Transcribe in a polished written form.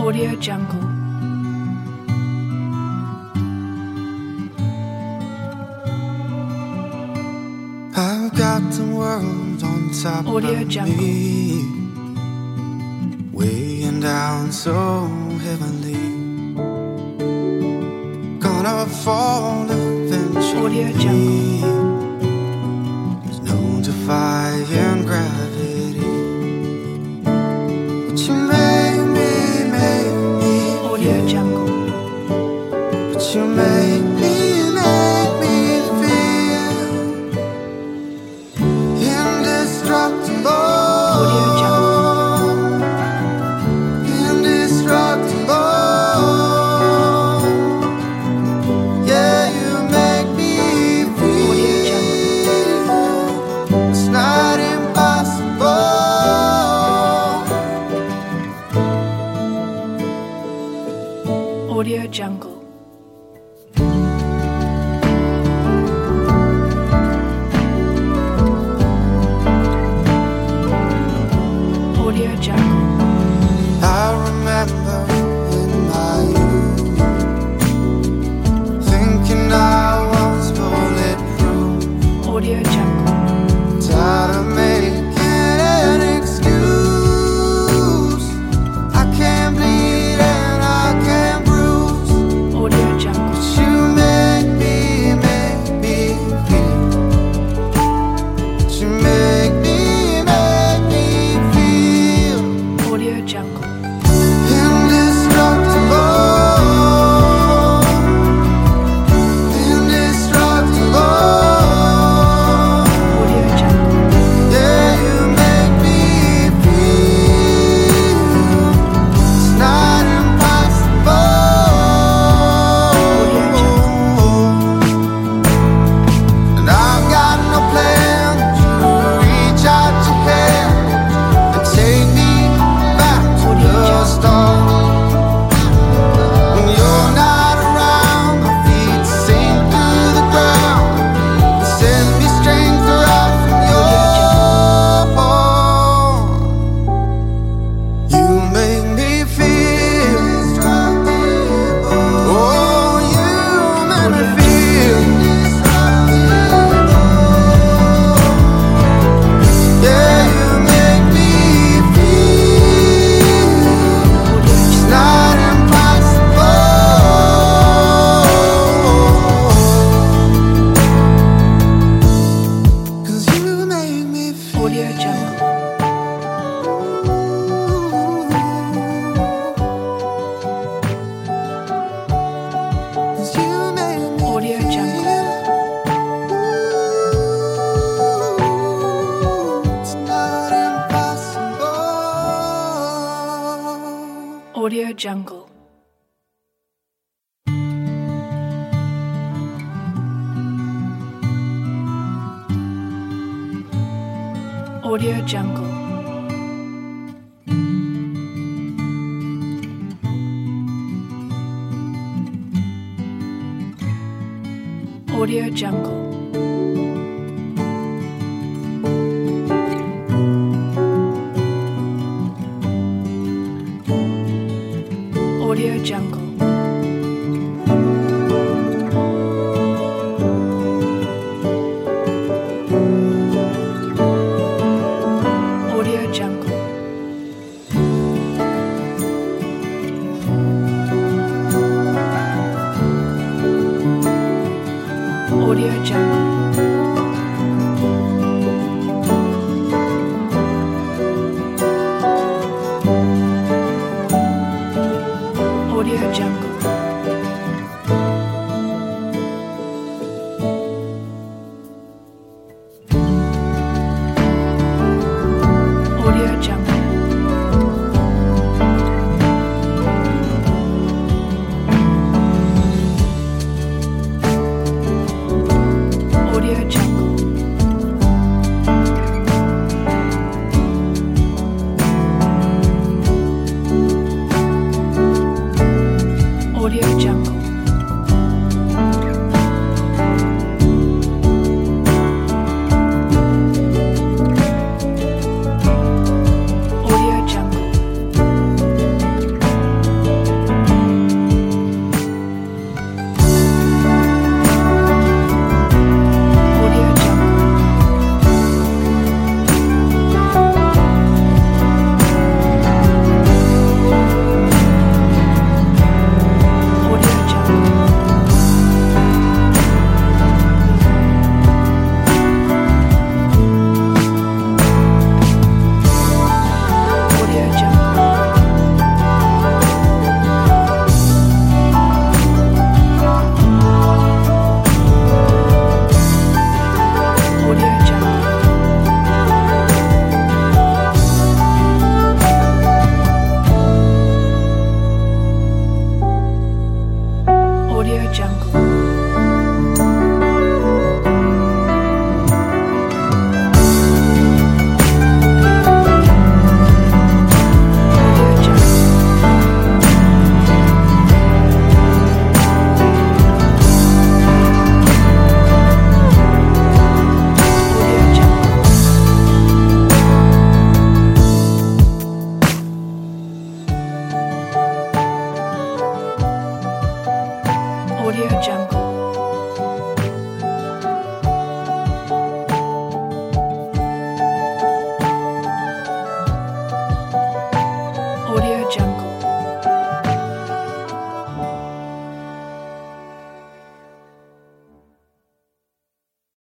Audio Jungle. I've got the world on top Audio of Jungle. me, weighing down so heavily. Gonna fall eventually. Audio Jungle. There's no defying gravity. But you make me Audio Jungle. But you make me feel indestructible. Audio Jungle. Indestructible. Yeah, you make me Audio feel it's not impossible. Audio Jungle. Audio Jungle. I remember in my youth thinking I was bulletproof, Audio Jungle. tired of making an excuse. I can't bleed and I can't bruise. Audio Jungle. But you make me feel. But you make me feel Audio Jungle. indestructible. Indestructible. Audio Jungle. Yeah, you make me feel it's not impossible. And I've got no plan to reach out your hand and take me back to the start. When you're not around, my feet sink through the ground and send me strength right from your heart. You make me feel indestructible. Oh, you make me feel indestructible. Yeah, you make me feel it's not impossible. 'Cause you make me feel. Audio Jungle. 'Cause you make me Audio Jungle. it's not impossible. Audio Jungle. Audio Jungle. Audio Jungle. Audio Jungle. Audio Jungle. Audio Jungle. Audio Jungle. Audio Jungle.